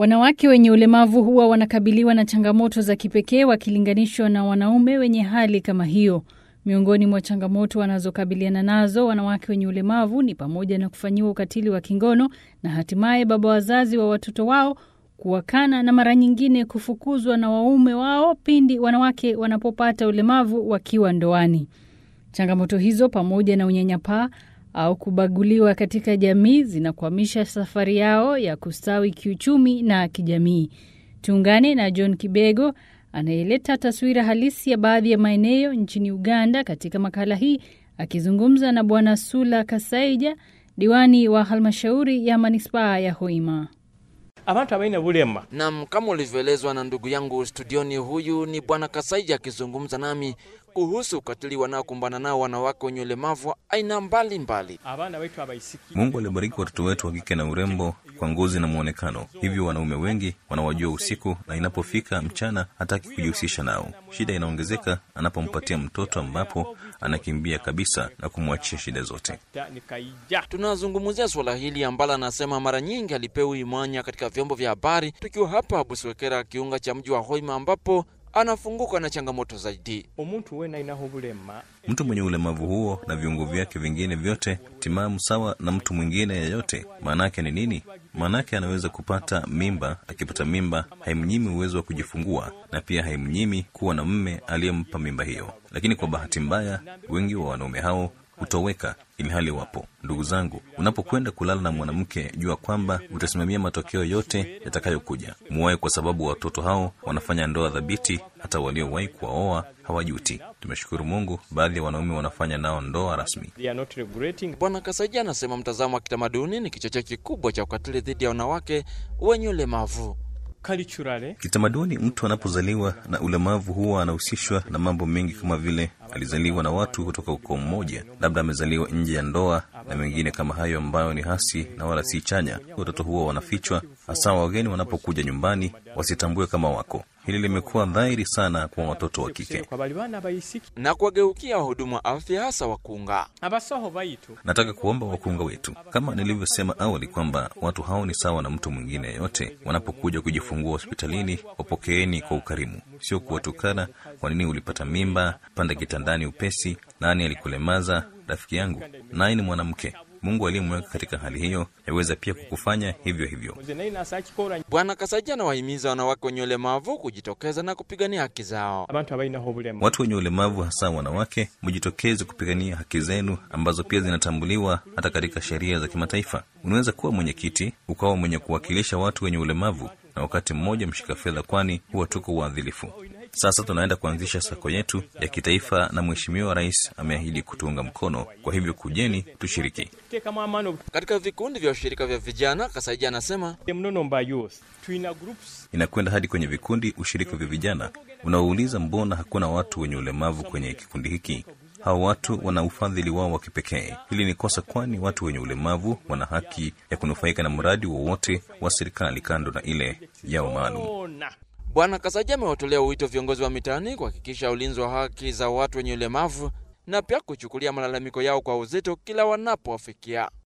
Wanawake wenye ulemavu huwa wanakabiliwa na changamoto za kipekee wakilinganishwa na wanaume wenye hali kama hiyo. Miongoni mwa changamoto wanazokabiliana nazo wanawake wenye ulemavu ni pamoja na kufanyiwa ukatili wa kingono na hatimaye baba wazazi wa watoto wao kuwakana na mara nyingine kufukuzwa na waume wao pindi wanawake wanapopata ulemavu wakiwa ndoani. Changamoto hizo pamoja na unyanyapaa au kubaguliwa katika jamii zinakwamisha safari yao ya kustawi kiuchumi na kijamii. Tuungane na John Kibego anayeleta taswira halisi ya baadhi ya maeneo nchini Uganda katika makala hii, akizungumza na Bwana Sula Kasaija, diwani wa halmashauri ya manispaa ya Hoima. Abantu abaina bulema. Naam, kama ulivyoelezwa na ndugu yangu studioni, huyu ni Bwana Kasaija akizungumza nami kuhusu ukatili wanaokumbana nao wanawake wenye ulemavu aina mbalimbali. Mungu alibariki watoto wetu wa kike na urembo kwa ngozi na muonekano. Hivyo wanaume wengi wanawajua usiku na inapofika mchana hataki kujihusisha nao. Shida inaongezeka anapompatia mtoto ambapo anakimbia kabisa na kumwachia shida zote. Tunazungumzia swala hili ambalo anasema mara nyingi alipewi mwanya katika vyombo vya habari, tukiwa hapa Buswekera, kiunga cha mji wa Hoima, ambapo anafunguka na changamoto zaidi. Mtu mwenye ulemavu huo na viungo vyake vingine vyote timamu sawa na mtu mwingine yeyote. Maanake ni nini? Maanake anaweza kupata mimba. Akipata mimba haimnyimi uwezo wa kujifungua na pia haimnyimi kuwa na mume aliyempa mimba hiyo. Lakini kwa bahati mbaya wengi wa wanaume hao hutoweka ilhali wapo. Ndugu zangu, unapokwenda kulala na mwanamke, jua kwamba utasimamia matokeo yote yatakayokuja. Muoe, kwa sababu watoto hao wanafanya ndoa thabiti. Hata waliowahi kuoa hawajuti. Tumeshukuru Mungu, baadhi ya wanaume wanafanya nao ndoa rasmi. Bwana Kasaija anasema mtazamo wa kitamaduni ni kichocheo kikubwa cha ukatili dhidi ya wanawake wenye ulemavu. Kitamaduni, mtu anapozaliwa na ulemavu huwa anahusishwa na mambo mengi, kama vile alizaliwa na watu kutoka ukoo mmoja, labda amezaliwa nje ya ndoa na mengine kama hayo ambayo ni hasi na wala si chanya. Watoto huwa wanafichwa, hasa wageni wanapokuja nyumbani wasitambue kama wako. Hili limekuwa dhahiri sana kwa watoto wa kike. Na kuwageukia wahudumu wa afya, hasa wakunga. Nataka kuomba wakunga wetu, kama nilivyosema awali, kwamba watu hao ni sawa na mtu mwingine yeyote. Wanapokuja kujifungua hospitalini, wapokeeni kwa ukarimu, sio kuwatukana. Kwa nini ulipata mimba? Panda kitandani upesi. Nani alikulemaza? Rafiki yangu, naye ni mwanamke. Mungu aliyemweka katika hali hiyo yaweza pia kukufanya hivyo hivyo. Bwana Kasaija anawahimiza wanawake wenye ulemavu kujitokeza na kupigania haki zao. Watu wenye ulemavu, hasa wanawake, mjitokeze kupigania haki zenu ambazo pia zinatambuliwa hata katika sheria za kimataifa. Unaweza kuwa mwenyekiti, ukawa mwenye kuwakilisha watu wenye ulemavu, na wakati mmoja mshika fedha, kwani huwa tuko waadilifu. Sasa tunaenda kuanzisha sako yetu ya kitaifa na Mheshimiwa Rais ameahidi kutuunga mkono. Kwa hivyo kujeni tushiriki. Katika vikundi vya ushirika vya vijana, Kasaija anasema inakwenda hadi kwenye vikundi ushirika vya vijana. Unauliza mbona hakuna watu wenye ulemavu kwenye kikundi hiki? Hao watu wana ufadhili wao wa kipekee. Hili ni kosa, kwani watu wenye ulemavu wana haki ya kunufaika na mradi wowote wa serikali kando na ile yao maalum. Bwana Kasaija amewatolea wito viongozi wa mitaani kuhakikisha ulinzi wa haki za watu wenye ulemavu na pia kuchukulia malalamiko yao kwa uzito kila wanapowafikia.